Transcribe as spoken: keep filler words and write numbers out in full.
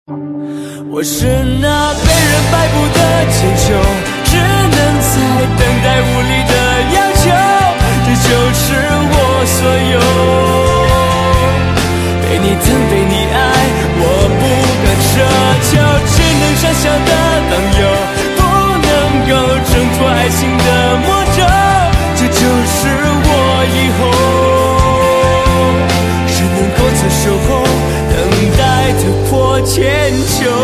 我是那被人摆布的气球，只能在等待无力的要求，这就是我所有。被你疼被你爱，我不敢奢求，只能傻笑的当友，不能够挣脱爱情的魔咒，这就是我以后只能够做守候，等待的迫千秋。